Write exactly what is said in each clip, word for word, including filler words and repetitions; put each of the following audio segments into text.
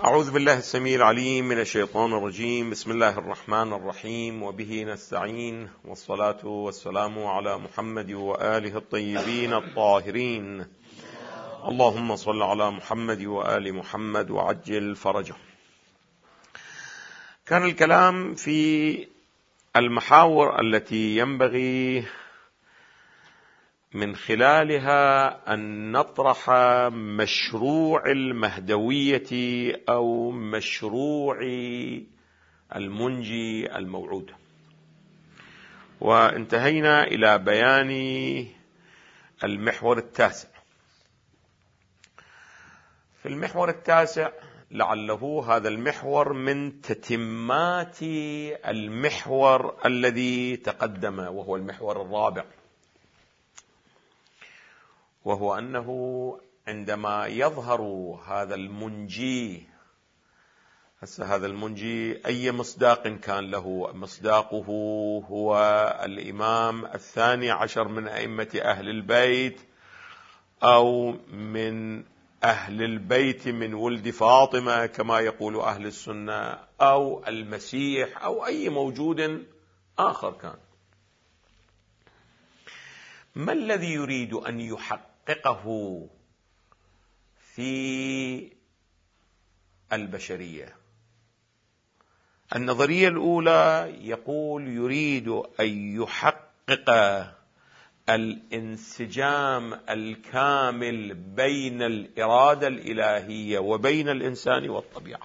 أعوذ بالله السميع العليم من الشيطان الرجيم. بسم الله الرحمن الرحيم، وبه نستعين، والصلاة والسلام على محمد وآله الطيبين الطاهرين. اللهم صل على محمد وآل محمد وعجل فرجه. كان الكلام في المحاور التي ينبغي من خلالها أن نطرح مشروع المهدوية أو مشروع المنجي الموعود، وانتهينا إلى بيان المحور التاسع. في المحور التاسع لعله هذا المحور من تتمات المحور الذي تقدم، وهو المحور الرابع، وهو أنه عندما يظهر هذا المنجي، هذا المنجي أي مصداق كان له، مصداقه هو الإمام الثاني عشر من أئمة أهل البيت، أو من أهل البيت من ولد فاطمة كما يقول أهل السنة، أو المسيح، أو أي موجود آخر كان. ما الذي يريد أن يحققه في البشرية؟ النظرية الأولى يقول يريد أن يحقق الانسجام الكامل بين الإرادة الإلهية وبين الإنسان والطبيعة.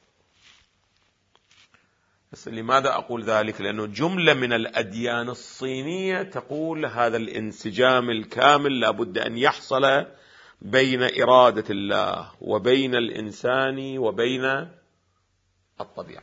بس لماذا أقول ذلك؟ لأنه جملة من الأديان الصينية تقول هذا الانسجام الكامل لابد أن يحصل بين إرادة الله وبين الإنسان وبين الطبيعة،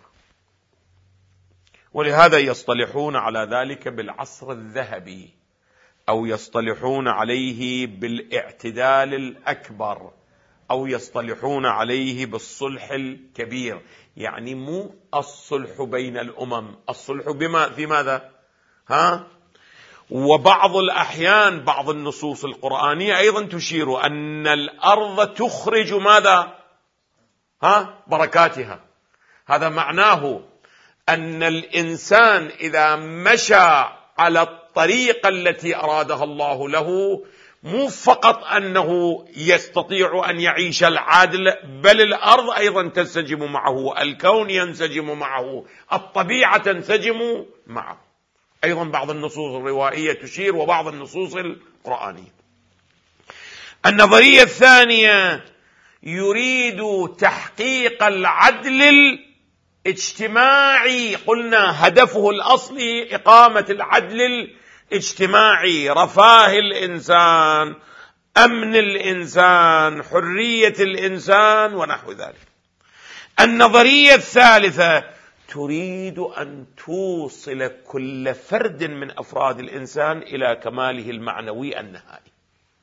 ولهذا يصطلحون على ذلك بالعصر الذهبي، أو يصطلحون عليه بالاعتدال الأكبر، أو يصطلحون عليه بالصلح الكبير. يعني مو الصلح بين الأمم، الصلح بما في ماذا؟ ها؟ وبعض الأحيان بعض النصوص القرآنية أيضا تشير أن الأرض تخرج ماذا؟ ها؟ بركاتها. هذا معناه أن الإنسان إذا مشى على الطريقة التي أرادها الله له، مو فقط أنه يستطيع أن يعيش العدل، بل الأرض أيضا تنسجم معه، الكون ينسجم معه، الطبيعة تنسجم معه. أيضا بعض النصوص الروائية تشير، وبعض النصوص القرآنية. النظرية الثانية يريد تحقيق العدل الاجتماعي. قلنا هدفه الأصلي إقامة العدل اجتماعي، رفاه الإنسان، أمن الإنسان، حرية الإنسان، ونحو ذلك. النظرية الثالثة تريد أن توصل كل فرد من أفراد الإنسان إلى كماله المعنوي النهائي.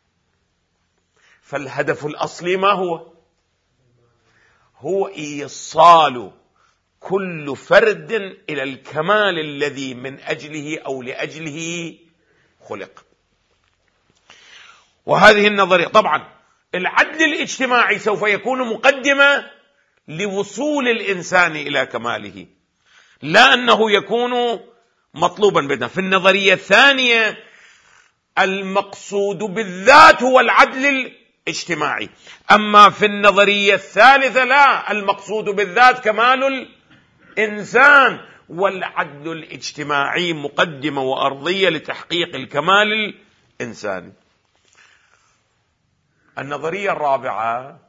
فالهدف الأصلي ما هو؟ هو إيصال كل فرد إلى الكمال الذي من أجله أو لأجله خلق. وهذه النظرية طبعا العدل الاجتماعي سوف يكون مقدمة لوصول الإنسان إلى كماله، لا أنه يكون مطلوبا بدنا. في النظرية الثانية المقصود بالذات هو العدل الاجتماعي، أما في النظرية الثالثة لا، المقصود بالذات كمال إنسان، والعدل الاجتماعي مقدمة وأرضية لتحقيق الكمال الإنساني. النظرية الرابعة،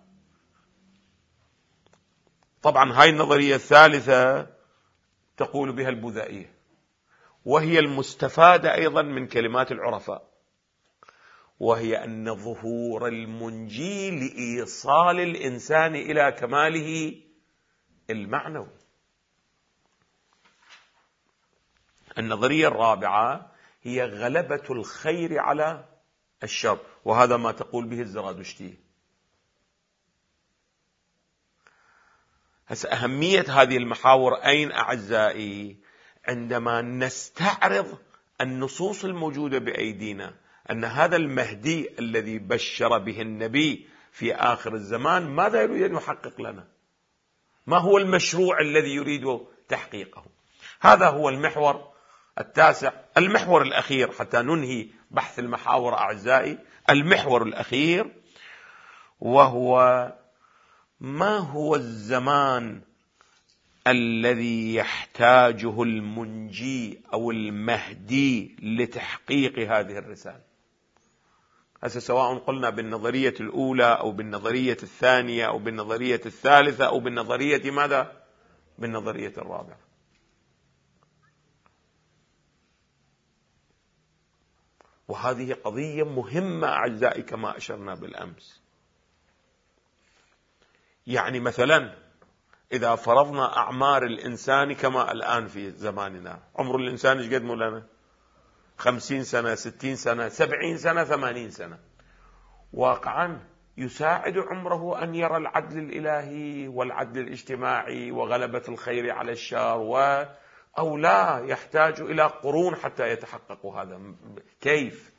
طبعا هاي النظرية الثالثة تقول بها البوذائية، وهي المستفادة أيضا من كلمات العرفاء، وهي أن ظهور المنجي لإيصال الإنسان إلى كماله المعنوي. النظرية الرابعة هي غلبة الخير على الشر، وهذا ما تقول به الزرادشتي. هسه أهمية هذه المحاور أين أعزائي؟ عندما نستعرض النصوص الموجودة بأيدينا، أن هذا المهدي الذي بشر به النبي في آخر الزمان ماذا يريد أن يحقق لنا؟ ما هو المشروع الذي يريد تحقيقه. هذا هو المحور التاسع. المحور الأخير حتى ننهي بحث المحاور أعزائي، المحور الأخير وهو ما هو الزمان الذي يحتاجه المنجي أو المهدي لتحقيق هذه الرسالة. هسه سواء قلنا بالنظرية الأولى أو بالنظرية الثانية أو بالنظرية الثالثة أو بالنظرية ماذا؟ بالنظرية الرابعة. وهذه قضية مهمة أعزائي كما أشرنا بالأمس. يعني مثلا إذا فرضنا أعمار الإنسان كما الآن في زماننا، عمر الإنسان ايش قد مولانا؟ خمسين سنة، ستين سنة، سبعين سنة، ثمانين سنة. واقعا يساعد عمره أن يرى العدل الإلهي والعدل الاجتماعي وغلبة الخير على الشر، و أو لا يحتاج إلى قرون حتى يتحقق هذا؟ كيف؟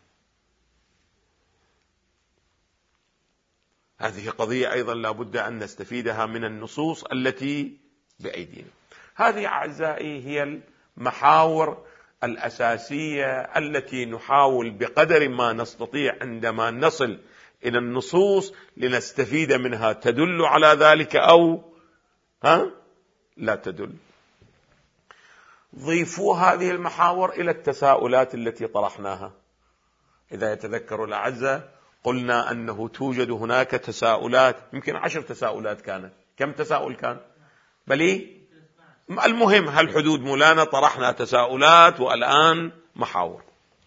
هذه قضية أيضا لا بد أن نستفيدها من النصوص التي بأيدينا. هذه أعزائي هي المحاور الأساسية التي نحاول بقدر ما نستطيع عندما نصل إلى النصوص لنستفيد منها، تدل على ذلك أو ها لا تدل. ضيفوا هذه المحاور إلى التساؤلات التي طرحناها. إذا يتذكر الأعزاء قلنا أنه توجد هناك تساؤلات، يمكن عشر تساؤلات كانت. كم تساؤل كان؟ بل المهم هالحدود مولانا، طرحنا تساؤلات والآن محاور.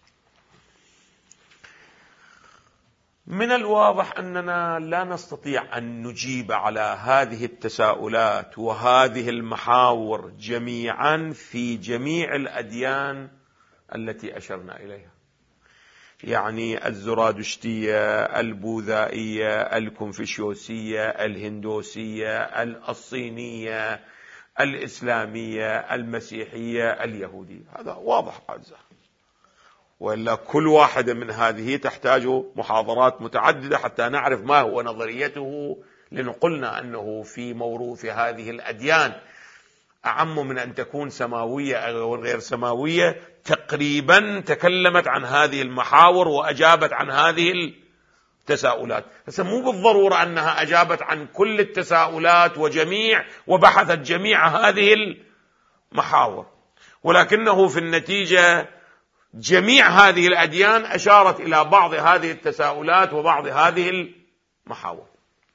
من الواضح أننا لا نستطيع أن نجيب على هذه التساؤلات وهذه المحاور جميعا في جميع الأديان التي أشرنا إليها، يعني الزرادشتية، البوذائية، الكونفوشيوسية، الهندوسية، الصينية، الإسلامية، المسيحية، اليهودية. هذا واضح أعزائي، وإلا كل واحدة من هذه تحتاج محاضرات متعددة حتى نعرف ما هو نظريته. لنقلنا أنه في موروث هذه الأديان أعم من أن تكون سماوية أو غير سماوية، تقريبا تكلمت عن هذه المحاور وأجابت عن هذه التساؤلات. بس مو بالضرورة أنها أجابت عن كل التساؤلات وجميع وبحثت جميع هذه المحاور، ولكنه في النتيجة جميع هذه الأديان أشارت إلى بعض هذه التساؤلات وبعض هذه المحاور.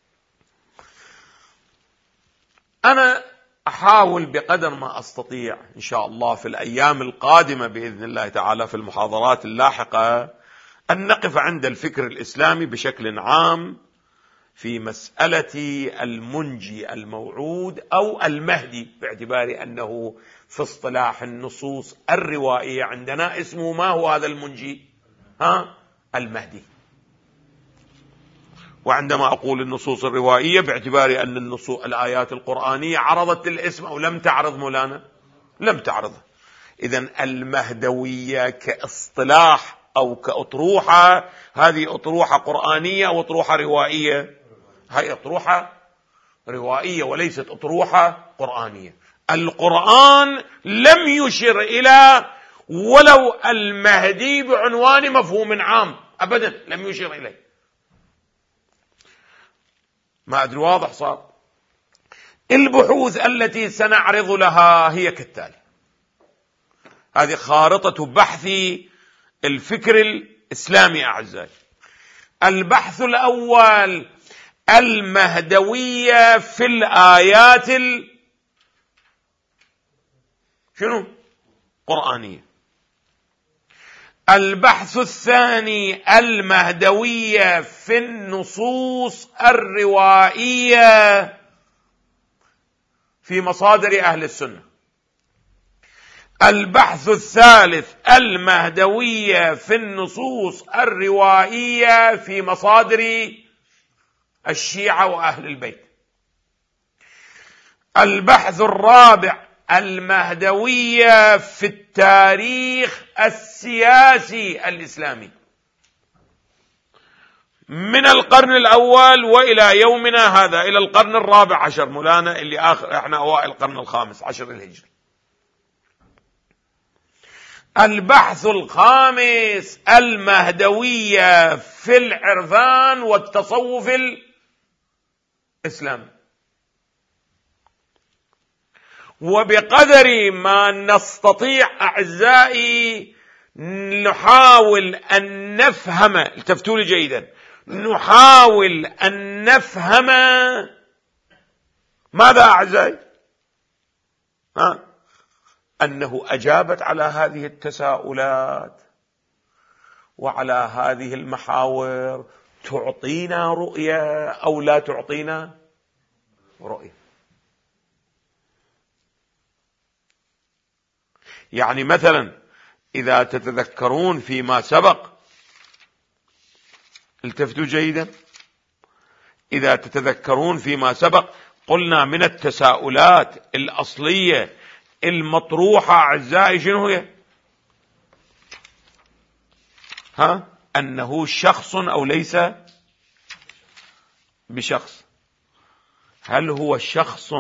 أنا أحاول بقدر ما أستطيع إن شاء الله في الأيام القادمة بإذن الله تعالى في المحاضرات اللاحقة أن نقف عند الفكر الإسلامي بشكل عام في مسألة المنجي الموعود أو المهدي، باعتبار أنه في اصطلاح النصوص الروائية عندنا اسمه ما هو هذا المنجي؟ ها؟ المهدي. وعندما أقول النصوص الروائية باعتبار أن النصوص الآيات القرآنية عرضت الاسم أو لم تعرض مولانا؟ لم تعرض. إذن المهدوية كاصطلاح أو كأطروحة، هذه أطروحة قرآنية أو أطروحة روائية؟ هي أطروحة روائية وليست أطروحة قرآنية. القرآن لم يشر إلى ولو المهدي بعنوان مفهوم عام، أبدا لم يشر إليه. ما أدري واضح صار؟ البحوث التي سنعرض لها هي كالتالي. هذه خارطة بحث الفكر الإسلامي أعزائي. البحث الأول المهدوية في الآيات ال... شنو؟ قرآنية. البحث الثاني المهدوية في النصوص الروائية في مصادر أهل السنة. البحث الثالث المهدوية في النصوص الروائية في مصادر الشيعة وأهل البيت. البحث الرابع المهدوية في التاريخ السياسي الإسلامي. من القرن الأول وإلى يومنا هذا، إلى القرن الرابع عشر مولانا، اللي آخر احنا أوائل القرن الخامس عشر الهجري. البحث الخامس: المهدوية في العرفان والتصوف الإسلامي. وبقدر ما نستطيع أعزائي نحاول أن نفهم، التفتوا لي جيدا، نحاول أن نفهم ماذا أعزائي؟ ها؟ أنه أجابت على هذه التساؤلات وعلى هذه المحاور تعطينا رؤية أو لا تعطينا رؤية. يعني مثلا إذا تتذكرون فيما سبق، التفتوا جيدا، إذا تتذكرون فيما سبق قلنا من التساؤلات الأصلية المطروحة أعزائي شنو هي؟ ها؟ أنه شخص أو ليس بشخص. هل هو شخص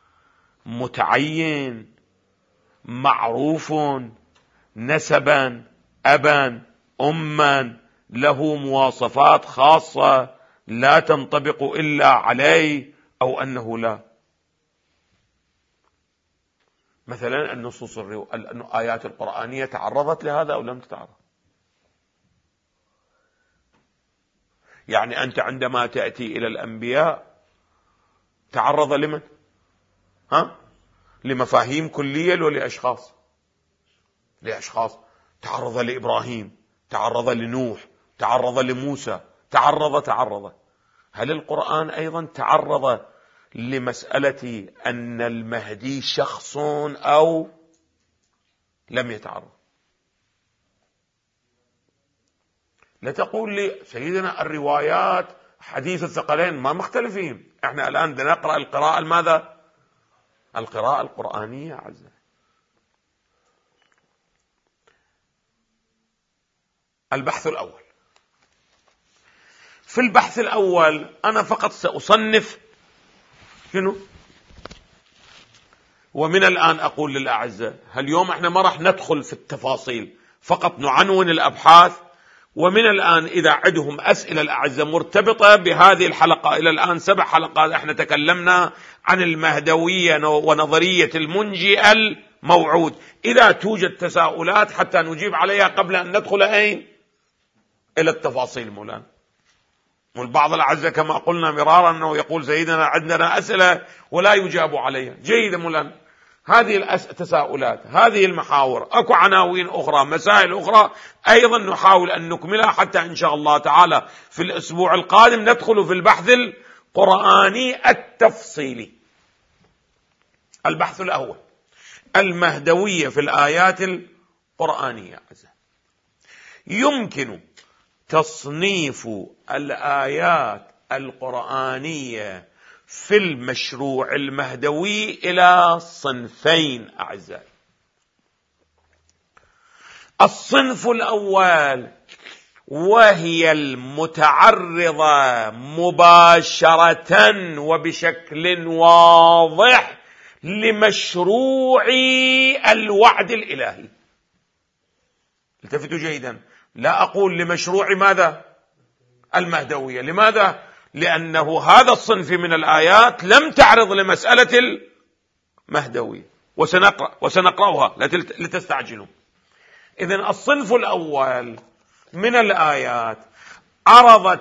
متعين معروف نسبا أبا أما له مواصفات خاصة لا تنطبق إلا عليه، أو أنه لا؟ مثلا النصوص الآيات القرآنية تعرضت لهذا أو لم تتعرض؟ يعني أنت عندما تأتي إلى الأنبياء تعرض لمن؟ ها؟ لمفاهيم كلية ولأشخاص؟ لأشخاص. تعرض لإبراهيم، تعرض لنوح، تعرض لموسى، تعرض تعرض. هل القرآن أيضا تعرض لمسألة أن المهدي شخص أو لم يتعرض؟ لا تقول لي سيدنا الروايات حديث الثقلين ما مختلفين، احنا الآن نقرأ القراءة ماذا؟ القراءة القرآنية عزيزي. البحث الأول. في البحث الأول أنا فقط سأصنف شنو؟ ومن الآن أقول للأعزاء، اليوم احنا ما راح ندخل في التفاصيل، فقط نعنون الأبحاث. ومن الآن إذا عندهم أسئلة الأعزاء مرتبطة بهذه الحلقة، إلى الآن سبع حلقات احنا تكلمنا عن المهدوية ونظرية المنجي الموعود، إذا توجد تساؤلات حتى نجيب عليها قبل أن ندخل أين؟ إلى التفاصيل مولانا. والبعض الأعزاء كما قلنا مرارا أنه يقول سيدنا عندنا أسئلة ولا يجاب عليها. جيد مولانا، هذه التساؤلات، هذه المحاور، أكو عناوين أخرى، مسائل أخرى أيضا نحاول أن نكملها حتى إن شاء الله تعالى في الأسبوع القادم ندخل في البحث القرآني التفصيلي. البحث الأول: المهدوية في الآيات القرآنية. يمكن تصنيف الآيات القرآنية في المشروع المهدوي إلى صنفين أعزائي. الصنف الأول وهي المتعرضة مباشرة وبشكل واضح لمشروع الوعد الإلهي. التفتوا جيدا، لا أقول لمشروع ماذا؟ المهدوية. لماذا؟ لأنه هذا الصنف من الآيات لم تعرض لمسألة المهدوية، وسنقرأ وسنقرأها لتستعجلوا. إذن الصنف الأول من الآيات عرضت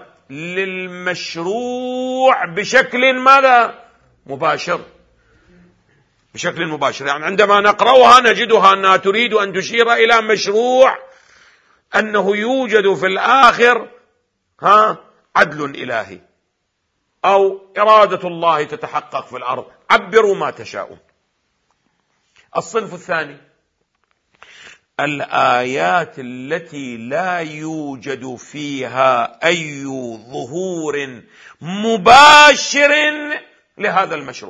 للمشروع بشكل ماذا؟ مباشر. بشكل مباشر، يعني عندما نقرأها نجدها أنها تريد أن تشير إلى مشروع أنه يوجد في الآخر ها عدل إلهي أو إرادة الله تتحقق في الأرض، عبروا ما تشاءون. الصنف الثاني الآيات التي لا يوجد فيها أي ظهور مباشر لهذا المشروع،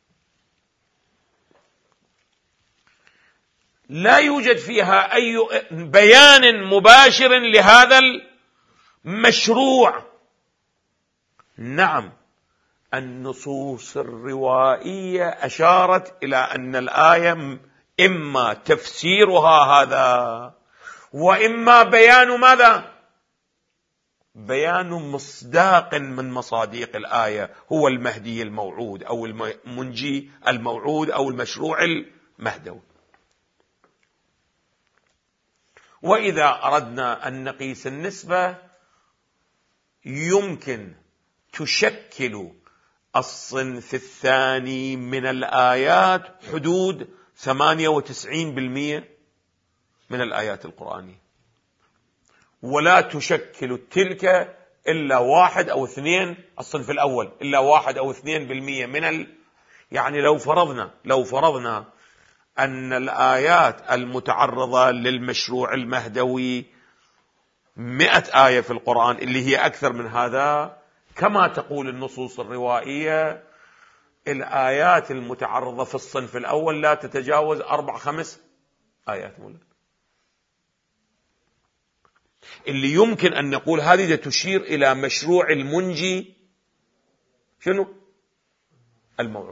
لا يوجد فيها أي بيان مباشر لهذا المشروع نعم، النصوص الروائية أشارت إلى أن الآية إما تفسيرها هذا وإما بيان ماذا؟ بيان مصداق من مصاديق الآية، هو المهدي الموعود أو المنجي الموعود أو المشروع المهدوي. وإذا أردنا أن نقيس النسبة، يمكن تشكل الصنف الثاني من الآيات حدود ثمانية وتسعين بالمئة من الآيات القرآنية، ولا تشكل تلك إلا واحد أو اثنين، الصنف الأول إلا واحد أو اثنين بالمئة من ال... يعني لو فرضنا لو فرضنا أن الآيات المتعرضة للمشروع المهدوي مئة آية في القرآن، اللي هي أكثر من هذا، كما تقول النصوص الروائية الآيات المتعرضة في الصنف الأول لا تتجاوز أربع خمس آيات مولانا. اللي يمكن أن نقول هذه تشير إلى مشروع المنجي شنو؟ الموعود.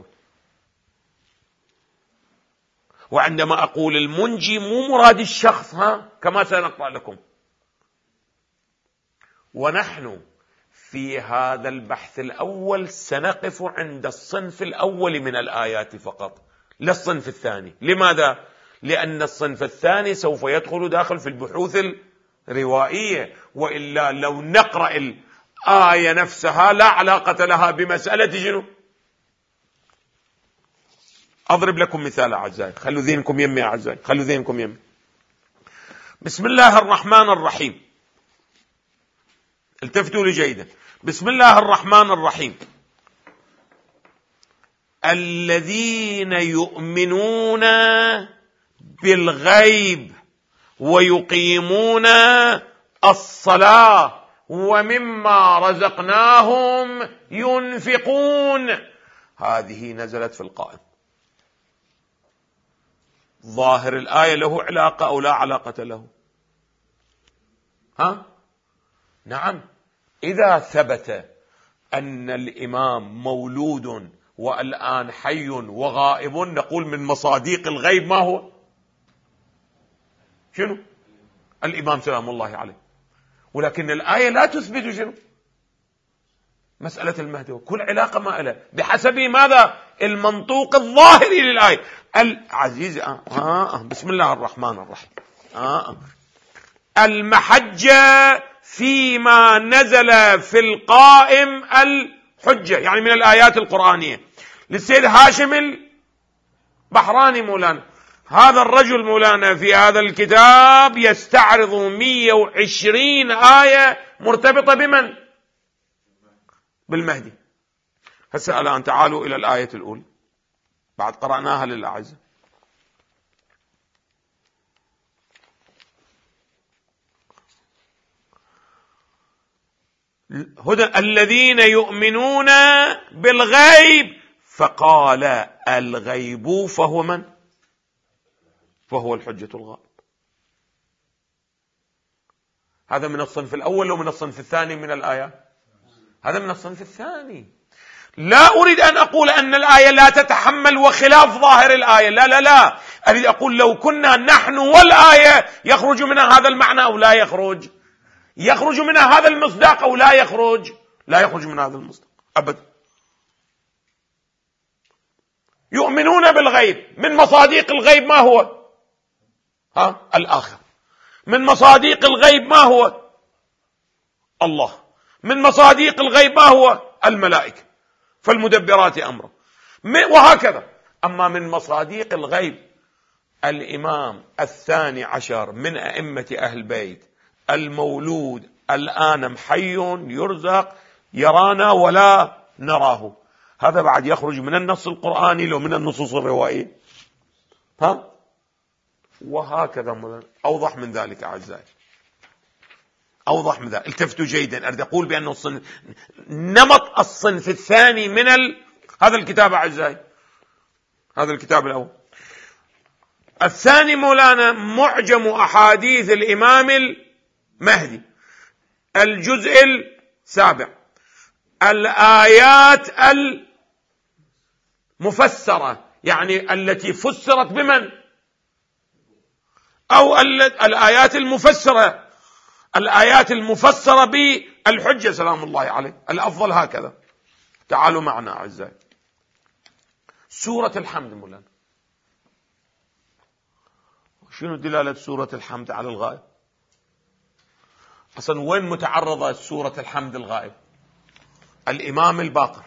وعندما أقول المنجي مو مراد الشخص، ها كما سنقرأ لكم. ونحن في هذا البحث الأول سنقف عند الصنف الأول من الآيات فقط، لا الصنف الثاني. لماذا؟ لأن الصنف الثاني سوف يدخل داخل في البحوث الروائية، وإلا لو نقرأ الآية نفسها لا علاقة لها بمسألة جنو. أضرب لكم مثال أعزائي، خلوا ذهنكم يمي أعزائي، خلوا ذهنكم يمي. بسم الله الرحمن الرحيم، التفتوا لي جيدا. بسم الله الرحمن الرحيم. الذين يؤمنون بالغيب ويقيمون الصلاة ومما رزقناهم ينفقون. هذه نزلت في القائم. ظاهر الآية له علاقة أو لا علاقة له؟ ها؟ نعم. إذا ثبت أن الإمام مولود والآن حي وغائب، نقول من مصاديق الغيب ما هو؟ شنو؟ الإمام سلام الله عليه. ولكن الآية لا تثبت شنو؟ مسألة المهدي. كل علاقة ما لها بحسب ماذا؟ المنطوق الظاهري للآية. العزيز آه آه بسم الله الرحمن الرحيم. آه آه. المحجة فيما نزل في القائم الحجة، يعني من الآيات القرآنية. للسيد هاشم البحراني مولانا، هذا الرجل مولانا في هذا الكتاب يستعرض مئة وعشرين آية مرتبطة بمن؟ بالمهدي. هسه الآن تعالوا إلى الآية الأولى بعد قرأناها للأعزاء. هدى الذين يؤمنون بالغيب، فقال الغيب فهو من؟ فهو الحجة الغائب. هذا من الصنف الأول ومن الصنف الثاني من الآية؟ هذا من الصنف الثاني. لا أريد أن أقول أن الآية لا تتحمل وخلاف ظاهر الآية، لا لا لا، أريد أقول لو كنا نحن والآية يخرج منها هذا المعنى أو لا يخرج، يخرج منها هذا المصداق أو لا يخرج، لا يخرج من هذا المصداق أبدا. يؤمنون بالغيب، من مصاديق الغيب ما هو؟ ها الآخر. من مصاديق الغيب ما هو؟ الله. من مصاديق الغيب ما هو؟ الملائكة، فالمدبرات أمره، وهكذا. أما من مصاديق الغيب الإمام الثاني عشر من أئمة أهل البيت المولود الآن حي يرزق يرانا ولا نراه، هذا بعد يخرج من النص القرآني لو من النصوص الروائية. ها وهكذا. أوضح من ذلك أعزائي، أوضح من ذلك. التفتوا جيدا، أريد أقول بأن الصنف نمط الصنف الثاني من ال... هذا الكتاب أعزائي، هذا الكتاب الأول. الثاني مولانا معجم أحاديث الإمام المهدي، الجزء السابع، الآيات المفسرة، يعني التي فسرت بمن؟ أو الآيات المفسرة، الآيات المفسرة بالحجة سلام الله عليه. الأفضل هكذا. تعالوا معنا أعزائي سورة الحمد مولانا. شنو دلالة سورة الحمد على الغائب؟ أصلا وين متعرضة سورة الحمد الغائب؟ الإمام الباقر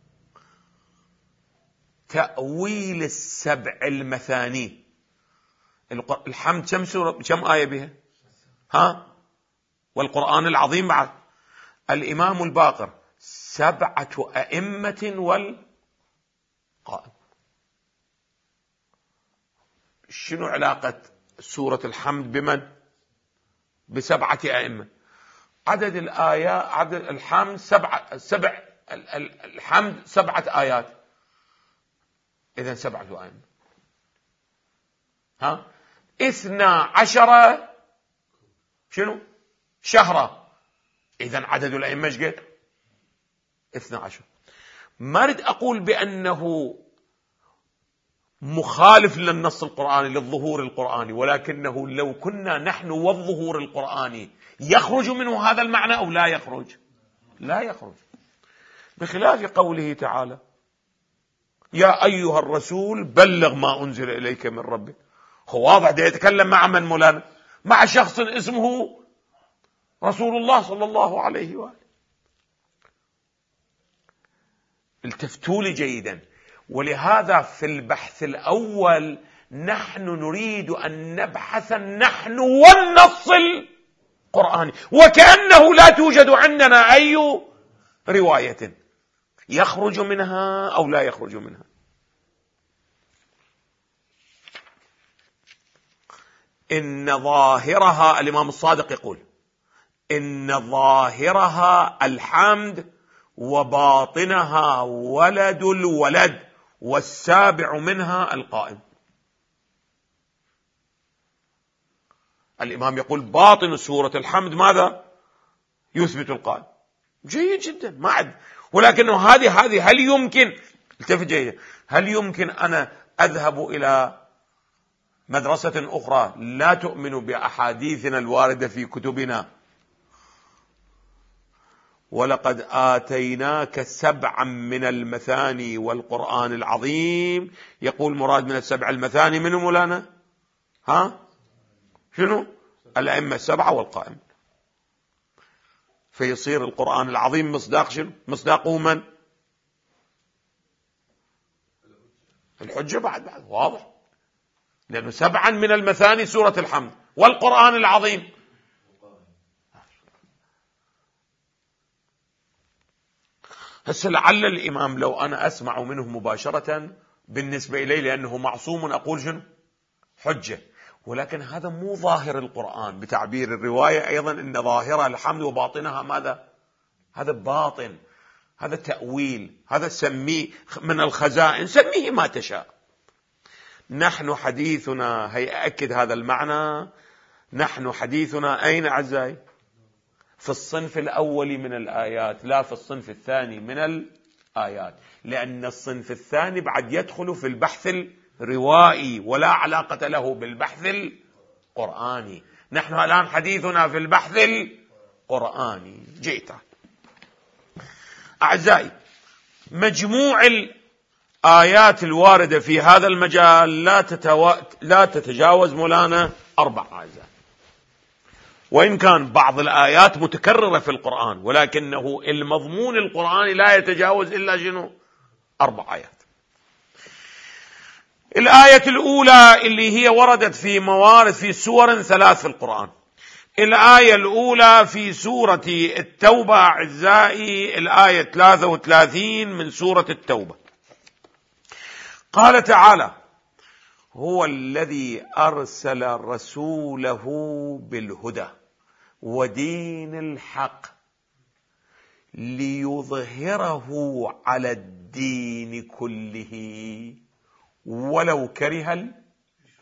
تأويل السبع المثاني. الحمد كم سورة كم آية بها؟ ها؟ والقرآن العظيم بعد. الإمام الباقر سبعة أئمة والقائم. شنو علاقة سورة الحمد بمن؟ بسبعة أئمة. عدد الآيات، عدد الحمد سبعة، سبع الحمد سبعة آيات، إذن سبعة أئمة. ها؟ اثنا عشر شنو؟ شهرا، إذن عدد الأئمة ايش قد؟ اثنا عشر. ما أريد أقول بأنه مخالف للنص القرآني للظهور القرآني، ولكنه لو كنا نحن والظهور القرآني يخرج منه هذا المعنى أو لا يخرج؟ لا يخرج، بخلاف قوله تعالى يا أيها الرسول بلغ ما أنزل إليك من ربك. هو واضح ده يتكلم مع من مولانا؟ مع شخص اسمه رسول الله صلى الله عليه وآله. التفتوا لي جيدا. ولهذا في البحث الأول نحن نريد أن نبحث نحن والنص القرآني، وكأنه لا توجد عندنا أي رواية يخرج منها أو لا يخرج منها. إن ظاهرها، الإمام الصادق يقول إن ظاهرها الحمد وباطنها ولد الولد والسابع منها القائم. الإمام يقول باطن سورة الحمد ماذا؟ يثبت القائم. جيد جدا، ما عد. ولكنه هذه هذه هل يمكن، التفت جيدا، هل يمكن أنا أذهب إلى مدرسة أخرى لا تؤمن بأحاديثنا الواردة في كتبنا ولقد آتيناك سبعا من المثاني والقرآن العظيم، يقول مراد من السبع المثاني منه مولانا؟ ها؟ شنو؟ الأئمة السبعة والقائم. فيصير القرآن العظيم مصداق شنو؟ مصداقه من؟ الحجة بعد بعد واضح، لأنه سبعا من المثاني سورة الحمد والقرآن العظيم. هسه لعل الإمام لو أنا أسمع منه مباشرة بالنسبة إليه لأنه معصوم أقول شنو؟ حجة. ولكن هذا مو ظاهر القرآن، بتعبير الرواية أيضا إن ظاهرها الحمد وباطنها ماذا؟ هذا باطن، هذا تأويل، هذا سميه من الخزائن، سميه ما تشاء. نحن حديثنا، هي أكد هذا المعنى، نحن حديثنا أين أعزائي؟ في الصنف الأول من الآيات، لا في الصنف الثاني من الآيات، لأن الصنف الثاني بعد يدخل في البحث الروائي ولا علاقة له بالبحث القرآني. نحن الآن حديثنا في البحث القرآني. جيت أعزائي، مجموع الآيات الواردة في هذا المجال لا, تتو... لا تتجاوز مولانا أربع أعزائي، وإن كان بعض الآيات متكررة في القرآن، ولكنه المضمون القرآني لا يتجاوز إلا شنو؟ أربع آيات. الآية الأولى اللي هي وردت في موارد في سور ثلاث في القرآن. الآية الأولى في سورة التوبة أعزائي، الآية ثلاثة وثلاثين من سورة التوبة. قال تعالى هو الذي أرسل رسوله بالهدى ودين الحق ليظهره على الدين كله ولو كره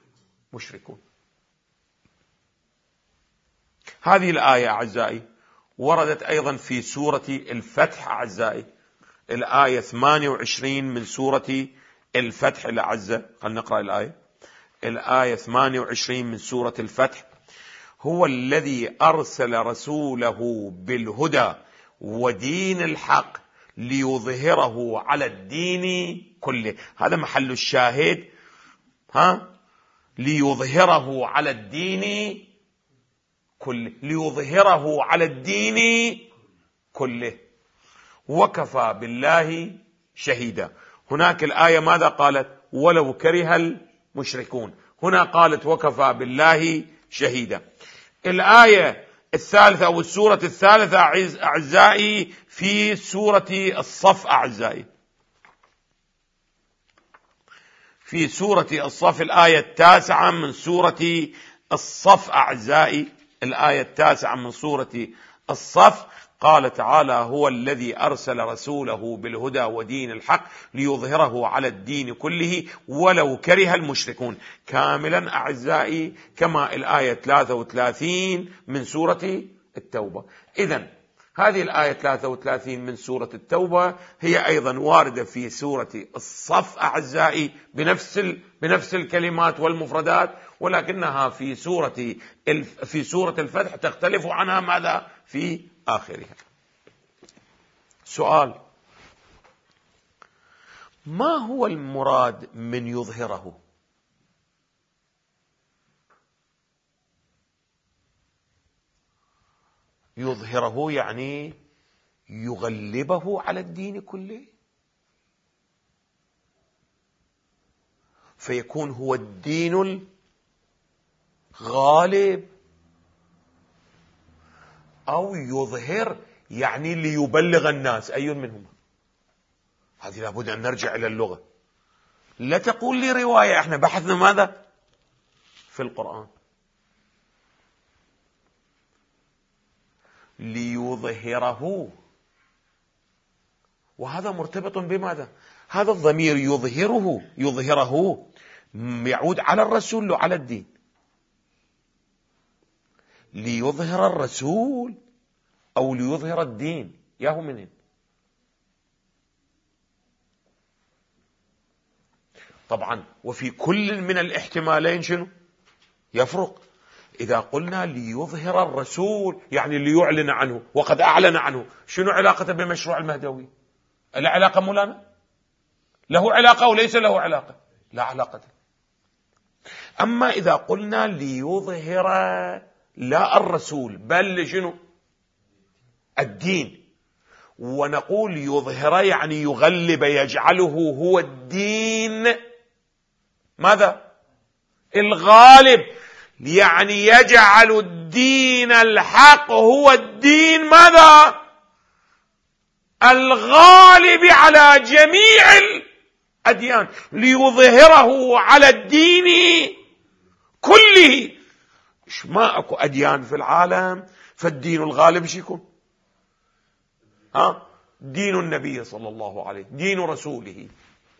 المشركون. هذه الآية أعزائي وردت أيضا في سورة الفتح أعزائي، الآية ثمانية وعشرين من سورة الفتح الأعزة. خلينا نقرأ الآية الآية ثمانية وعشرين من سورة الفتح: هو الذي أرسل رسوله بالهدى ودين الحق ليظهره على الدين كله. هذا محل الشاهد، ها، ليظهره على الدين كله، ليظهره على الدين كله، وكفى بالله شهيدا. هناك الآية ماذا قالت؟ ولو كره المشركون. هنا قالت وكفى بالله شهيدا. الآية الثالثة أو السورة الثالثة أعزائي في سورة الصف أعزائي، في سورة الصف الآية التاسعة من سورة الصف أعزائي، الآية التاسعة من سورة الصف، قال تعالى: هو الذي أرسل رسوله بالهدى ودين الحق ليظهره على الدين كله ولو كره المشركون. كاملا أعزائي كما الآية ثلاثة وثلاثين من سورة التوبة. إذن هذه الآية ثلاثة وثلاثين من سورة التوبة هي أيضا واردة في سورة الصف أعزائي بنفس بنفس الكلمات والمفردات، ولكنها في سورة في سورة الفتح تختلف عنها ماذا في آخرها. سؤال: ما هو المراد من يظهره؟ يظهره يعني يغلبه على الدين كله، فيكون هو الدين الغالب، أو يظهر يعني ليبلغ الناس، أي منهما؟ هذه لابد أن نرجع إلى اللغة. لا تقول لي رواية، احنا بحثنا ماذا في القرآن. ليظهره، وهذا مرتبط بماذا؟ هذا الضمير يظهره يظهره يعود على الرسول وعلى الدين. ليظهر الرسول أو ليظهر الدين، ياهو منين؟ طبعا وفي كل من الاحتمالين شنو يفرق. إذا قلنا ليظهر الرسول يعني ليعلن عنه، وقد أعلن عنه، شنو علاقته بمشروع المهدوي؟ لا علاقة مولانا؟ له علاقة وليس له علاقة؟ لا علاقة. أما إذا قلنا ليظهر لا الرسول بل شنو الدين، ونقول يظهر يعني يغلب، يجعله هو الدين ماذا الغالب، يعني يجعل الدين الحق هو الدين ماذا الغالب على جميع الأديان، ليظهره على الدين كله. ما اكو أديان في العالم فالدين الغالب شو يكون؟ ها دين النبي صلى الله عليه، دين رسوله.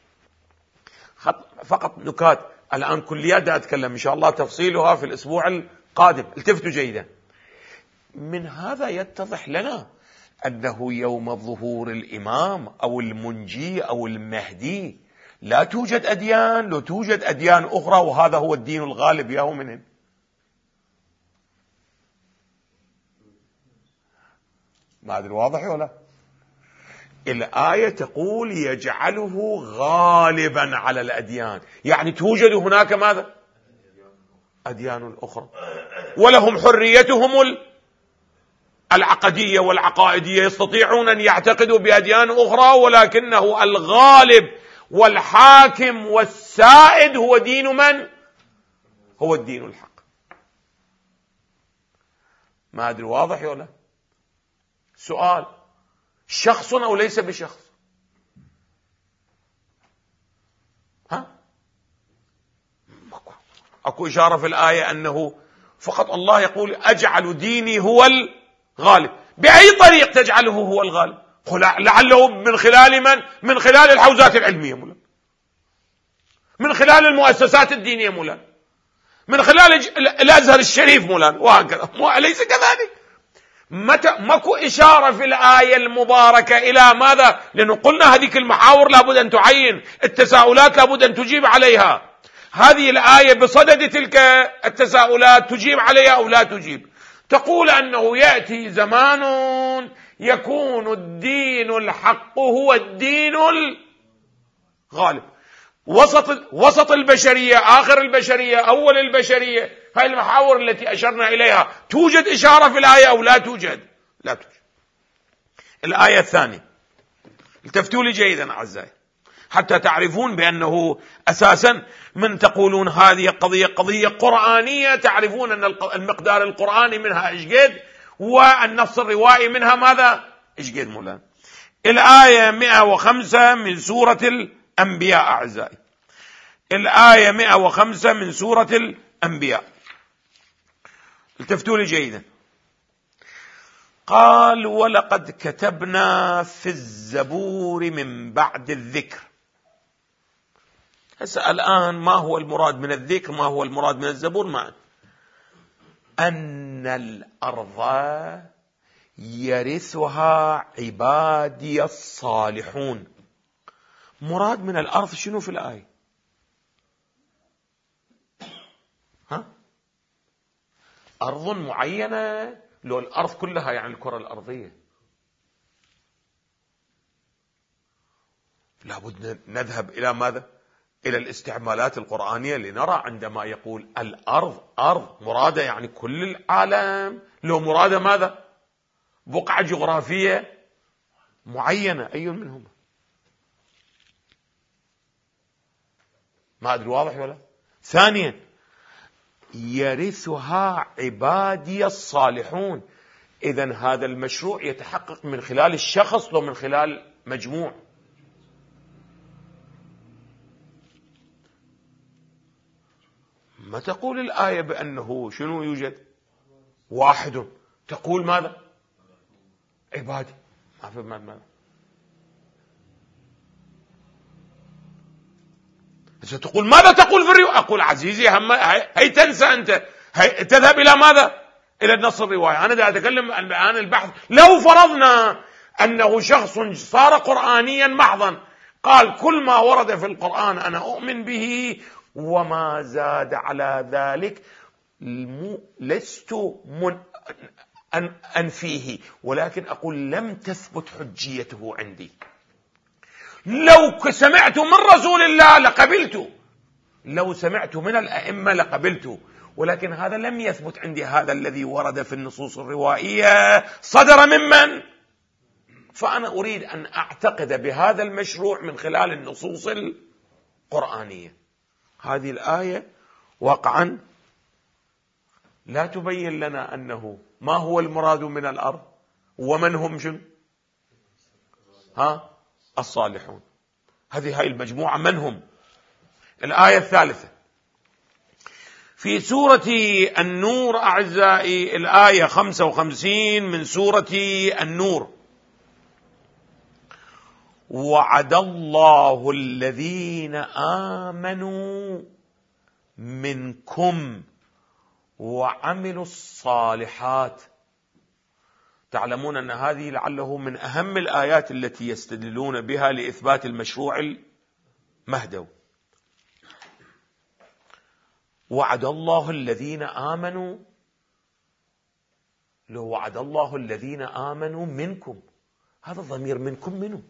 فقط نكات الآن كليات أتكلم إن شاء الله تفصيلها في الأسبوع القادم، التفتوا جيدا. من هذا يتضح لنا أنه يوم ظهور الإمام أو المنجي أو المهدي لا توجد أديان، لا توجد أديان أخرى، وهذا هو الدين الغالب ياهو منهم. ما أدري واضح ولا؟ الآية تقول يجعله غالبا على الأديان، يعني توجد هناك ماذا أديان أخرى، ولهم حريتهم العقدية والعقائدية، يستطيعون أن يعتقدوا بأديان أخرى، ولكنه الغالب والحاكم والسائد هو دين من؟ هو الدين الحق. ما أدري واضح ولا؟ سؤال: شخص أو ليس بشخص؟ ها؟ أكو إشارة في الآية أنه فقط الله يقول أجعل ديني هو الغالب. بأي طريق تجعله هو الغالب؟ لعله من خلال من؟ من خلال الحوزات العلمية مولا، من خلال المؤسسات الدينية مولا، من خلال الأزهر الشريف مولا، وهكذا. أليس كذلك؟ متى ماكو إشارة في الآية المباركة إلى ماذا؟ لأنه قلنا هذيك المحاور لابد أن تعين، التساؤلات لابد أن تجيب عليها. هذه الآية بصدد تلك التساؤلات تجيب عليها أو لا تجيب. تقول أنه يأتي زمان يكون الدين الحق هو الدين الغالب، وسط وسط البشرية، آخر البشرية، أول البشرية. هاي المحاور التي أشرنا إليها توجد إشارة في الآية أو لا توجد؟ لا توجد. الآية الثانية، التفتوا لي جيدا أعزائي حتى تعرفون بأنه أساسا من تقولون هذه قضية قضية قرآنية، تعرفون أن المقدار القرآني منها إشقد والنص الروائي منها ماذا؟ إشقد مولانا. الآية مئة وخمسة من سورة الأنبياء أعزائي، الآية مئة وخمسة من سورة الأنبياء، التفتوا لي جيدا. قال ولقد كتبنا في الزبور من بعد الذكر. هسه الآن ما هو المراد من الذكر؟ ما هو المراد من الزبور؟ معا أن الأرض يرثها عبادي الصالحون. مراد من الأرض شنو في الآية؟ ها؟ أرض معينة؟ لو الأرض كلها يعني الكرة الأرضية؟ لابد نذهب إلى ماذا؟ إلى الاستعمالات القرآنية لنرى عندما يقول الأرض أرض مراده يعني كل العالم، لو مراده ماذا؟ بقعة جغرافية معينة، أي منهم؟ ما أدري واضح ولا؟ ثانيا يرثها عبادي الصالحون. إذن هذا المشروع يتحقق من خلال الشخص لو من خلال مجموع؟ ما تقول الآية بأنه شنو يوجد؟ واحد. تقول ماذا؟ عبادي. ما في ماذا؟ ستقول ماذا تقول في الرواية؟ أقول عزيزي هم هي تنسى أنت، هي تذهب إلى ماذا؟ إلى النص الرواية. أنا دا أتكلم الآن البحث. لو فرضنا أنه شخص صار قرآنيا محضا قال كل ما ورد في القرآن أنا أؤمن به وما زاد على ذلك لست من أنفيه، ولكن أقول لم تثبت حجيته عندي. لو سمعت من رسول الله لقبلت، لو سمعت من الأئمة لقبلت، ولكن هذا لم يثبت عندي. هذا الذي ورد في النصوص الروائية صدر ممن؟ فأنا أريد أن أعتقد بهذا المشروع من خلال النصوص القرآنية. هذه الآية واقعا لا تبين لنا أنه ما هو المراد من الأرض ومن هم شنو؟ ها؟ الصالحون. هذه هاي المجموعة من هم؟ الآية الثالثة في سورة النور أعزائي، الآية خمسة وخمسين من سورة النور: وعد الله الذين آمنوا منكم وعملوا الصالحات. تعلمون أن هذه لعله من أهم الآيات التي يستدلون بها لإثبات المشروع المهدوي. وعد الله الذين آمنوا، لو وعد الله الذين آمنوا منكم، هذا الضمير منكم منه؟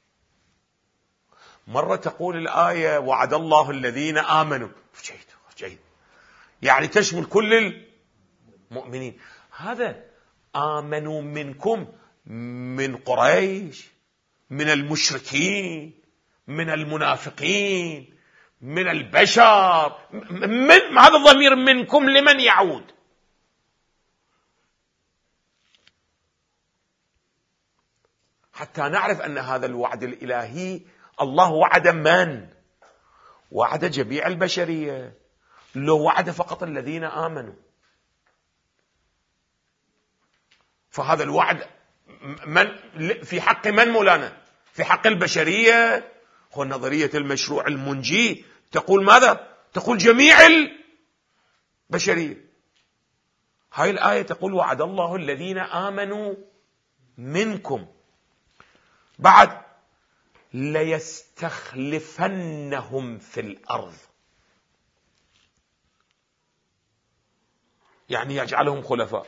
مرة تقول الآية وعد الله الذين آمنوا، جيد جيد، يعني تشمل كل المؤمنين. هذا آمنوا منكم من قريش، من المشركين، من المنافقين، من البشر، من هذا الضمير منكم لمن يعود؟ حتى نعرف أن هذا الوعد الإلهي الله وعد من؟ وعد جميع البشرية. لو وعد فقط الذين آمنوا، فهذا الوعد من في حق من مولانا؟ في حق البشرية. هو نظرية المشروع المنجي تقول ماذا؟ تقول جميع البشرية. هاي الآية تقول وعد الله الذين آمنوا منكم، بعد ليستخلفنهم في الأرض، يعني يجعلهم خلفاء.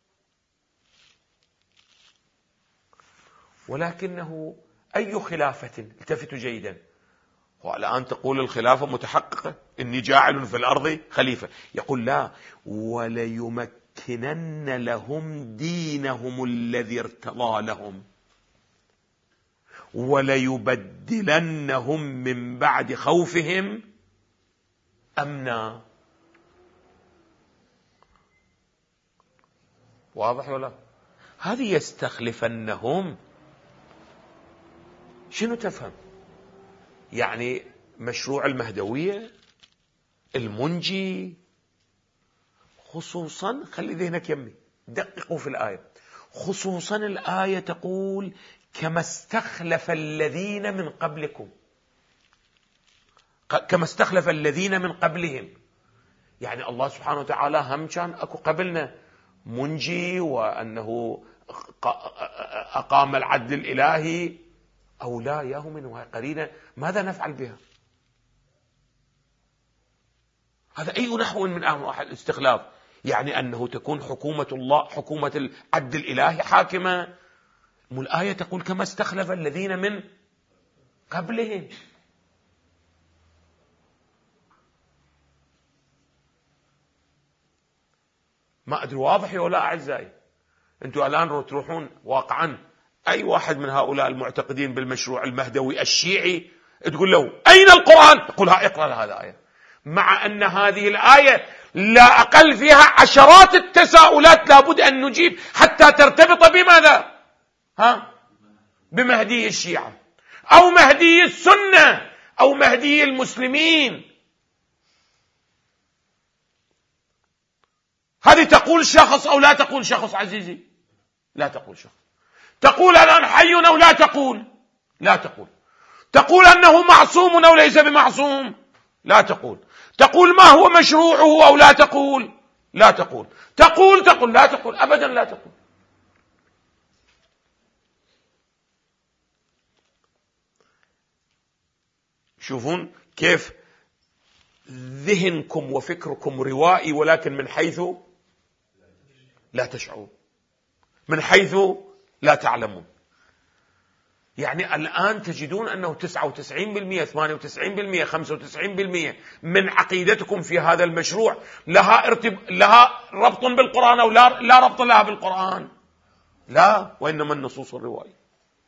ولكنه أي خلافة؟ التفتوا جيدا، والآن تقول الخلافة متحققة، إني جاعل في الأرض خليفة. يقول لا، وليمكنن لهم دينهم الذي ارتضى لهم وليبدلنهم من بعد خوفهم أمنا. واضح ولا؟ هذه يستخلفنهم شنو تفهم؟ يعني مشروع المهدوية، المنجي، خصوصا خلي ذهنك يمي، دققوا في الآية، خصوصا الآية تقول كما استخلف الذين من قبلكم، كما استخلف الذين من قبلهم. يعني الله سبحانه وتعالى هم كان أكو قبلنا منجي، وأنه أقام العدل الإلهي، أو لا ياهم منه قرينة، ماذا نفعل بها؟ هذا أي نحو من أنواع الاستخلاف؟ يعني أنه تكون حكومة الله، حكومة العدل الإلهي حاكمة. الآية تقول كما استخلف الذين من قبلهم. ما أدري واضح ولا أعزائي؟ أنتم الآن تروحون واقعا أي واحد من هؤلاء المعتقدين بالمشروع المهدوي الشيعي تقول له أين القرآن؟ يقول ها اقرأ هذه الآية، مع أن هذه الآية لا أقل فيها عشرات التساؤلات لابد أن نجيب حتى ترتبط بماذا؟ ها؟ بمهدي الشيعة أو مهدي السنة أو مهدي المسلمين. هذه تقول شخص أو لا تقول شخص عزيزي؟ لا تقول شخص. تقول الآن حي أو لا تقول؟ لا تقول. تقول أنه معصوم أو ليس بمعصوم؟ لا تقول. تقول ما هو مشروعه أو لا تقول؟ لا تقول. تقول تقول لا تقول، أبدا لا تقول. شوفون كيف ذهنكم وفكركم روائي، ولكن من حيث لا تشعرون، من حيث لا تعلمون. يعني الآن تجدون أنه تسعة وتسعين بالمئة ثمانية وتسعين بالمئة خمسة وتسعين بالمئة من عقيدتكم في هذا المشروع لها ارتب... لها ربط بالقرآن أو لا... لا ربط لها بالقرآن، لا، وإنما النصوص الروائية.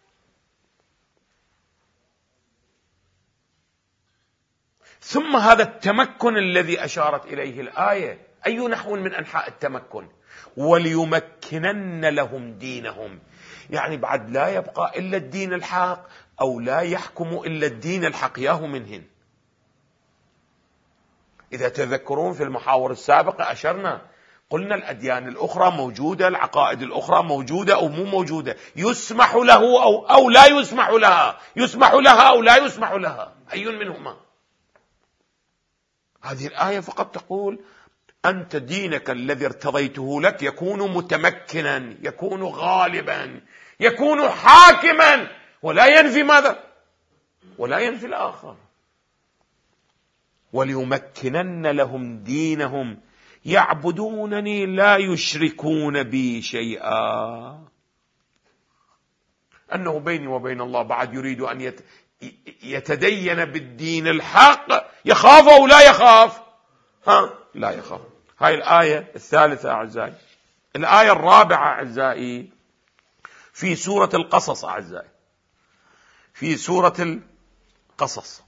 ثم هذا التمكن الذي أشارت إليه الآية، أي نحو من أنحاء التمكن؟ وليمكنن لهم دينهم، يعني بعد لا يبقى إلا الدين الحق، أو لا يحكم إلا الدين الحق ياهو منهن. إذا تذكرون في المحاور السابقة أشرنا قلنا الأديان الأخرى موجودة، العقائد الأخرى موجودة أو مو موجودة، يسمح له أو, أو لا يسمح لها، يسمح لها أو لا يسمح لها، أي منهما؟ هذه الآية فقط تقول أنت دينك الذي ارتضيته لك يكون متمكنا، يكون غالبا، يكون حاكما، ولا ينفي ماذا؟ ولا ينفي الآخر. وليمكنن لهم دينهم يعبدونني لا يشركون بي شيئا. أنه بيني وبين الله بعد يريد أن يتدين بالدين الحق، يخاف أو لا يخاف؟ ها؟ لا يخاف. هاي الآية الثالثة أعزائي. الآية الرابعة أعزائي في سورة القصص أعزائي، في سورة القصص.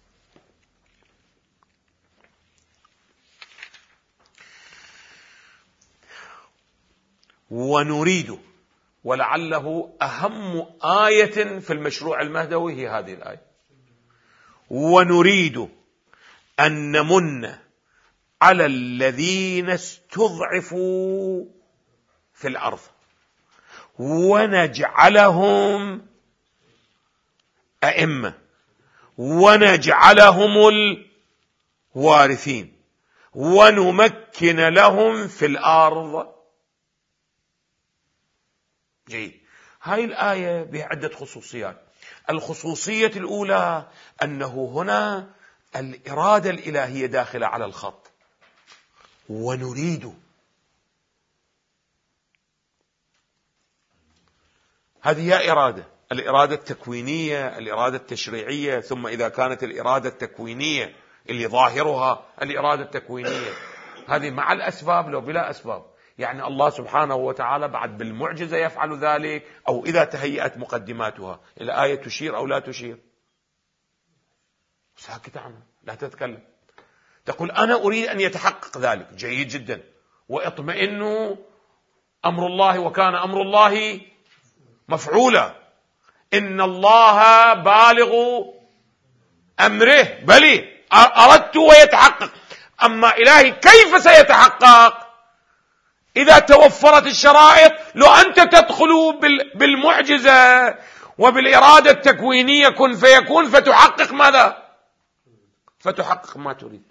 ونريد، ولعله أهم آية في المشروع المهدوي هي هذه الآية، ونريد أن نمن على الذين استضعفوا في الأرض ونجعلهم أئمة ونجعلهم الوارثين ونمكن لهم في الأرض جيد. هاي الآية بها عدة خصوصيات. الخصوصية الأولى أنه هنا الإرادة الإلهية داخلة على الخط. ونريد، هذه هي إرادة، الإرادة التكوينية، الإرادة التشريعية، ثم إذا كانت الإرادة التكوينية اللي ظاهرها الإرادة التكوينية هذه مع الأسباب لو بلا أسباب، يعني الله سبحانه وتعالى بعد بالمعجزة يفعل ذلك، أو إذا تهيأت مقدماتها. الآية تشير أو لا تشير؟ ساكت عنها، لا تتكلم. تقول أنا أريد أن يتحقق ذلك، جيد جدا، واطمئنوا أمر الله وكان أمر الله مفعولا، إن الله بالغ أمره، بلي أردت ويتحقق. أما إلهي كيف سيتحقق؟ إذا توفرت الشرائط، لو أنت تدخل بالمعجزة وبالإرادة التكوينية كن فيكون فتحقق ماذا؟ فتحقق ما تريد.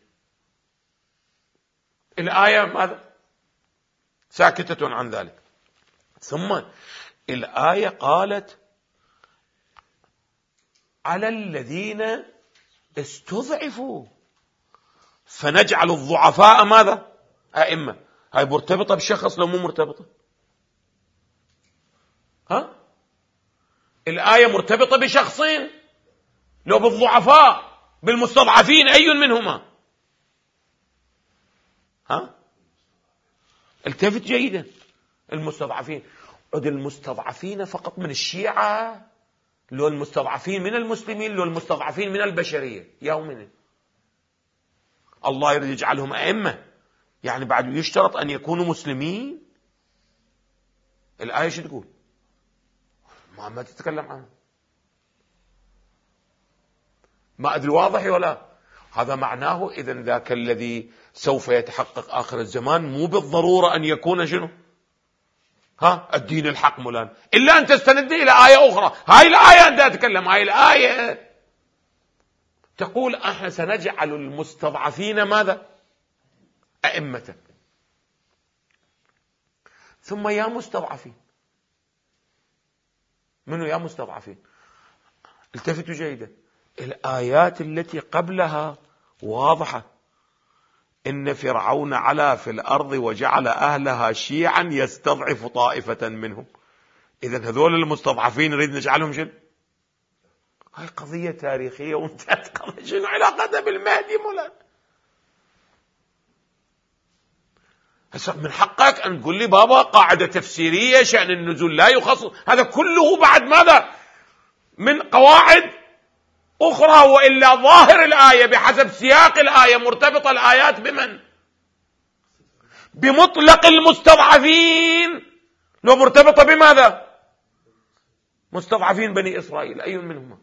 الآية ماذا؟ ساكتة عن ذلك. ثم الآية قالت على الذين استضعفوا فنجعل الضعفاء ماذا؟ أئمة. هاي مرتبطة بشخص لو مو مرتبطة؟ ها؟ الآية مرتبطة بشخصين، لو بالضعفاء بالمستضعفين أي منهما؟ ها؟ التفت جيدا. المستضعفين، عد المستضعفين فقط من الشيعة، لو المستضعفين من المسلمين، لو المستضعفين من البشرية يومنا. الله يريد يجعلهم أئمة، يعني بعد يشترط أن يكونوا مسلمين. الآية شو تقول؟ ما ما تتكلم عنه، ما أدري واضح ولا؟ هذا معناه إذن ذاك الذي سوف يتحقق آخر الزمان مو بالضرورة أن يكون شنو؟ ها؟ الدين الحق مولانا، إلا أن تستند إلى آية أخرى. هاي الآية أنت أتكلم، هاي الآية تقول احنا سنجعل المستضعفين ماذا؟ أئمة. ثم يا مستضعفين، منو يا مستضعفين؟ التفتوا جيدا، الآيات التي قبلها واضحة. إن فرعون علا في الأرض وجعل أهلها شيعا يستضعف طائفة منهم. إذن هذول المستضعفين نريد نجعلهم شنو؟ هاي قضية تاريخية وانتهت قضية، شنو علاقتها بالمهدي مولانا؟ هسه من حقك أن تقول لي بابا قاعدة تفسيرية شأن النزول لا يخصص، هذا كله بعد ماذا؟ من قواعد أخرى، وإلا ظاهر الآية بحسب سياق الآية مرتبطة الآيات بمن؟ بمطلق المستضعفين. لو مرتبطة بماذا؟ مستضعفين بني إسرائيل، أي منهما؟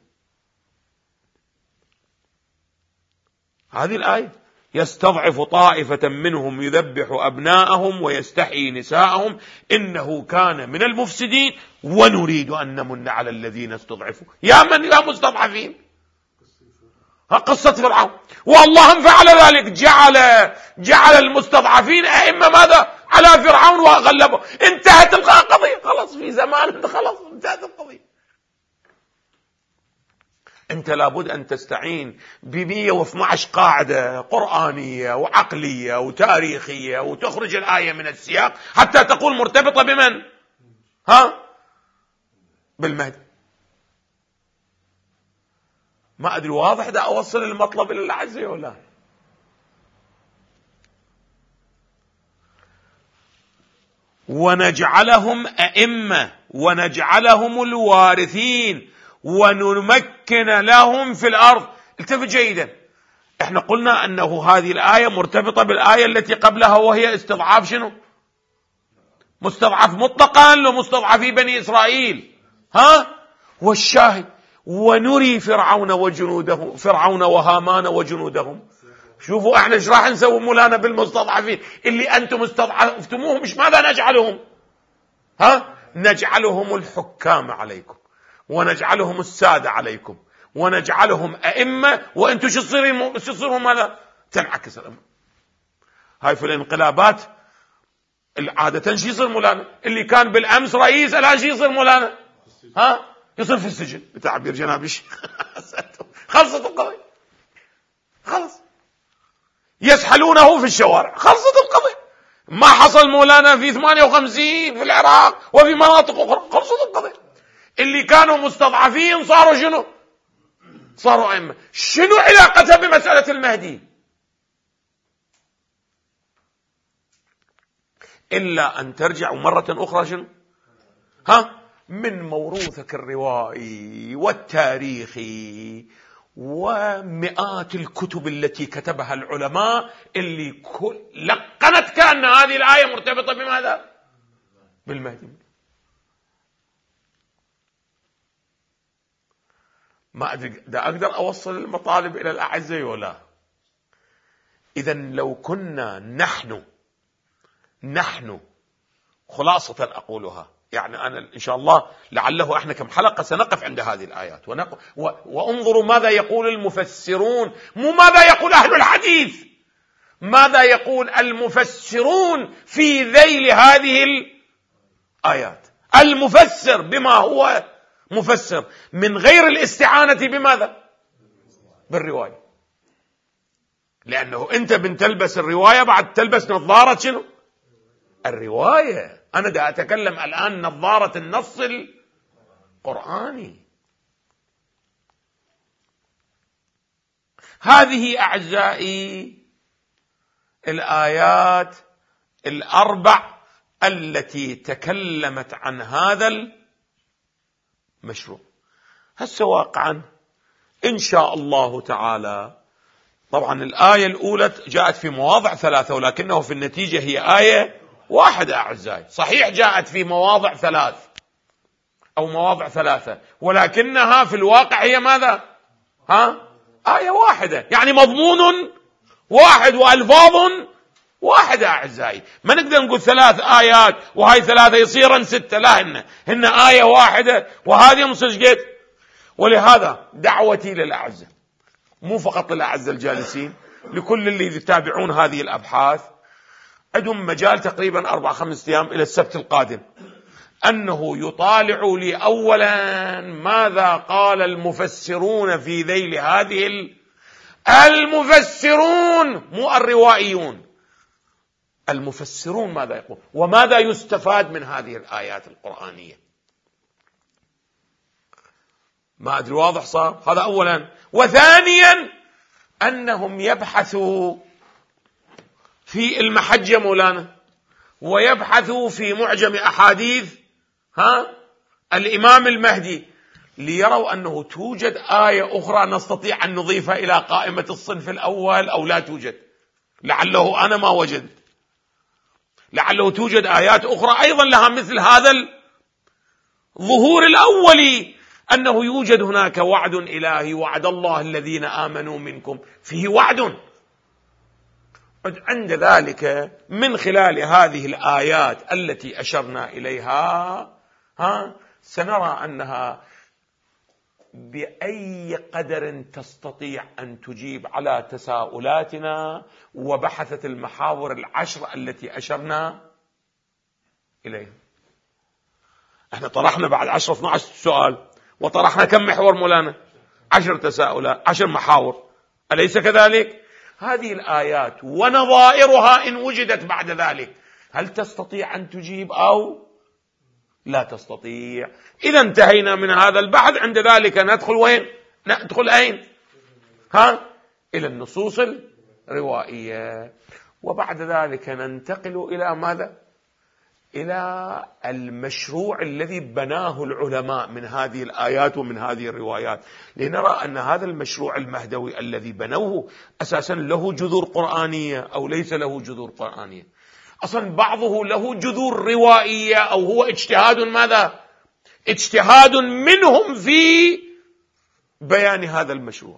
هذه الآية يستضعف طائفة منهم يذبح أبناءهم ويستحيي نساءهم إنه كان من المفسدين ونريد أن نمن على الذين استضعفوا. يا من يا مستضعفين، قصة فرعون، والله فعل ذلك، جعل جعل المستضعفين أئمة ماذا؟ على فرعون وغلبه. انتهت القضية، خلاص في زمان خلاص انتهت القضية. انت لابد ان تستعين بمية واثنى عشر قاعدة قرآنية وعقلية وتاريخية وتخرج الآية من السياق حتى تقول مرتبطة بمن؟ ها؟ بالمهدي. ما أدري واضح ده أوصل المطلب إلى العزة ولا؟ ونجعلهم أئمة ونجعلهم الوارثين ونمكن لهم في الأرض. التفت جيدا، احنا قلنا أنه هذه الآية مرتبطة بالآية التي قبلها وهي استضعاف شنو؟ مستضعف مطلقا لمستضعفي بني إسرائيل. ها؟ والشاهد ونري فرعون وجنوده، فرعون وهامان وجنودهم. شوفوا احنا ايش راح نسوي مولانا بالمستضعفين اللي انتم استضعفتموهم، مش ماذا نجعلهم؟ ها؟ نجعلهم الحكام عليكم ونجعلهم السادة عليكم ونجعلهم أئمة، وانتم شو تصيرون؟ شو تصيرون؟ ماذا؟ تنعكس الأمر. هاي في الانقلابات عادة شو يصير مولانا؟ اللي كان بالأمس رئيس الآن شو يصير مولانا؟ ها؟ يصير في السجن بتعبير جناب الشيخ. خلصت القضية، خلص. يسحلونه في الشوارع، خلصت القضية. ما حصل مولانا في ثمانية وخمسين في العراق وفي مناطق أخرى، خلصت القضية. اللي كانوا مستضعفين صاروا شنو؟ صاروا أئمة. شنو علاقتها بمسألة المهدي؟ إلا أن ترجع مرة أخرى شنو؟ ها؟ من موروثك الروائي والتاريخي ومئات الكتب التي كتبها العلماء اللي كل لقنت كأن هذه الآية مرتبطة بماذا؟ بالمهدي. ما أدري ده أقدر أوصل المطالب إلى الأعزة ولا؟ إذن لو كنا نحن نحن خلاصة أقولها، يعني أنا إن شاء الله لعله إحنا كم حلقة سنقف عند هذه الآيات ونق... و... وانظروا ماذا يقول المفسرون، مو ماذا يقول أهل الحديث، ماذا يقول المفسرون في ذيل هذه الآيات. المفسر بما هو مفسر من غير الاستعانة بماذا؟ بالرواية. لأنه أنت بن تلبس الرواية بعد تلبس نظارة شنو؟ الرواية. أنا دا أتكلم الآن نظارة النص القرآني. هذه أعزائي الآيات الأربع التي تكلمت عن هذا المشروع. هسه واقعا إن شاء الله تعالى، طبعا الآية الأولى جاءت في مواضع ثلاثة ولكنه في النتيجة هي آية واحدة أعزائي. صحيح جاءت في مواضع ثلاث أو مواضع ثلاثة ولكنها في الواقع هي ماذا؟ ها؟ آية واحدة، يعني مضمون واحد وألفاظ واحدة أعزائي. ما نقدر نقول ثلاث آيات وهاي ثلاثة يصيرن ستة، لا، هن, هن آية واحدة وهذه مسجد. ولهذا دعوتي للأعزة، مو فقط للأعزة الجالسين، لكل اللي يتابعون هذه الأبحاث، عندهم مجال تقريبا أربع خمس أيام إلى السبت القادم أنه يطالعوا لي أولا ماذا قال المفسرون في ذيل هذه ال... المفسرون مو الروائيون، المفسرون ماذا يقول وماذا يستفاد من هذه الآيات القرآنية. ما أدري واضح صار هذا أولا. وثانيا أنهم يبحثوا في المحجة مولانا ويبحثوا في معجم أحاديث ها الإمام المهدي ليروا أنه توجد آية أخرى نستطيع أن نضيفها إلى قائمة الصنف الأول أو لا توجد. لعله أنا ما وجدت، لعله توجد آيات أخرى أيضا لها مثل هذا الظهور الأولي، أنه يوجد هناك وعد إلهي، وعد الله الذين آمنوا منكم، فيه وعد. عند ذلك من خلال هذه الآيات التي أشرنا إليها ها سنرى أنها بأي قدر تستطيع أن تجيب على تساؤلاتنا وبحثت المحاور العشر التي أشرنا إليها. احنا طرحنا بعد عشر اثني عشر سؤال وطرحنا كم محور مولانا؟ عشر تساؤلات، عشر محاور، أليس كذلك؟ هذه الآيات ونظائرها إن وجدت بعد ذلك هل تستطيع أن تجيب أو لا تستطيع؟ إذا انتهينا من هذا البحث، عند ذلك ندخل وين؟ ندخل أين؟ ها؟ إلى النصوص الروائية، وبعد ذلك ننتقل إلى ماذا؟ إلى المشروع الذي بناه العلماء من هذه الآيات ومن هذه الروايات، لنرى أن هذا المشروع المهدوي الذي بنوه أساسا له جذور قرآنية أو ليس له جذور قرآنية. أصلا بعضه له جذور روائية أو هو اجتهاد ماذا؟ اجتهاد منهم في بيان هذا المشروع.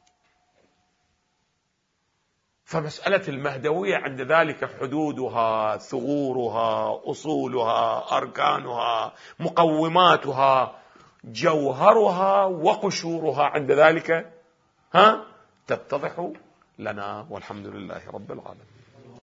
فمسألة المهدوية عند ذلك حدودها، ثغورها، أصولها، أركانها، مقوماتها، جوهرها وقشورها عند ذلك ها تتضح لنا، والحمد لله رب العالمين.